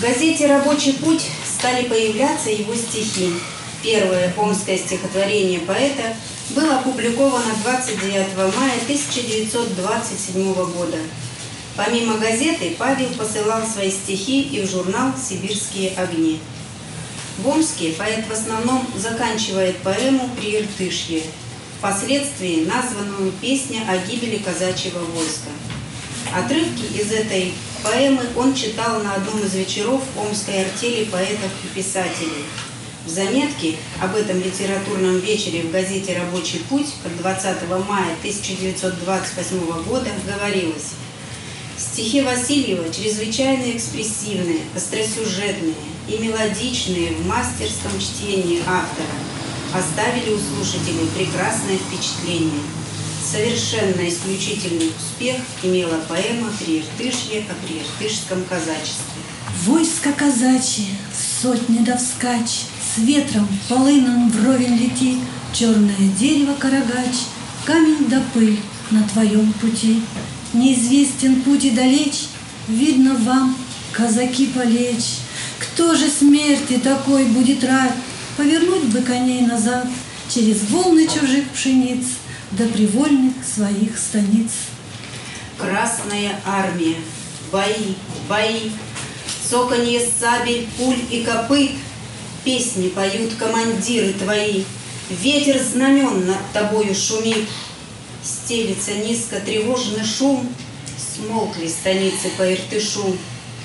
газете «Рабочий путь» стали появляться его стихи. Первое омское стихотворение поэта было опубликовано 29 мая 1927 года. Помимо газеты, Павел посылал свои стихи и в журнал «Сибирские огни». В Омске поэт в основном заканчивает поэму «Прииртышье», впоследствии названную «Песня о гибели казачьего войска». Отрывки из этой поэмы он читал на одном из вечеров Омской артели поэтов и писателей. В заметке об этом литературном вечере в газете «Рабочий путь» от 20 мая 1928 года говорилось: «Стихи Васильева чрезвычайно экспрессивные, остросюжетные и мелодичные в мастерском чтении автора оставили у слушателей прекрасное впечатление. Совершенно исключительный успех имела поэма «Прииртышье» о прииртышском казачестве». Войско казачье, сотни да вскачь, с ветром полыном вровень лети, черное дерево карагач, камень да пыль на твоем пути. Неизвестен путь и далечь, видно вам, казаки, полечь. Кто же смерти такой будет рад? Повернуть бы коней назад через волны чужих пшениц до привольных своих станиц. Красная армия, бои, бои, цоканье сабель, пуль и копыт, песни поют командиры твои, ветер знамен над тобою шумит, стелится низко тревожный шум, смолкли станицы по Иртышу.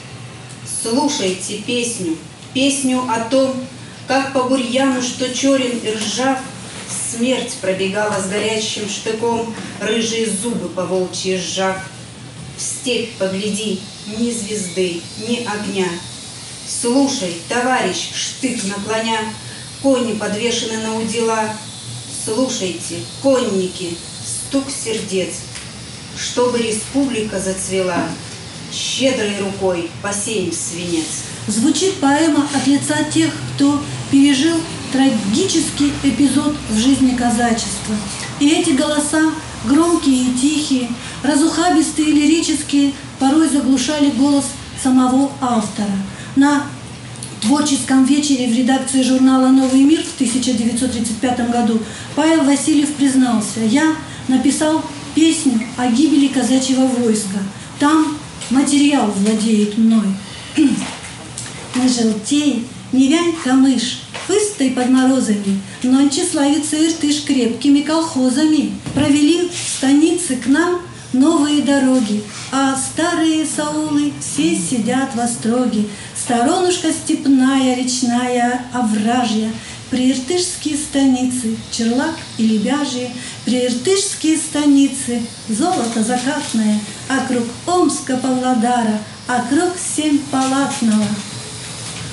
Слушайте песню, песню о том, как по бурьяну, что черен и ржав, смерть пробегала с горящим штыком, рыжие зубы по волчьи сжав. В степь погляди, ни звезды, ни огня. Слушай, товарищ, штык наклоня, кони подвешены на удила. Слушайте, конники, стук сердец, чтобы республика зацвела, щедрой рукой посеем свинец. Звучит поэма от лица тех, кто пережил трагический эпизод в жизни казачества. И эти голоса, громкие и тихие, разухабистые и лирические, порой заглушали голос самого автора. На творческом вечере в редакции журнала «Новый мир» в 1935 году Павел Васильев признался: «Я написал песню о гибели казачьего войска. Там материал владеет мной. Не желтей, не вянь камыш, пыстой под морозами, нонче славится Иртыш крепкими колхозами. Провели в станице к нам новые дороги, а старые саулы все сидят в остроге. Сторонушка степная, речная, овражья, прииртышские станицы, Черлак и Лебяжье, прииртышские станицы, золото закатное, округ Омска, Павлодара, округ Семипалатного».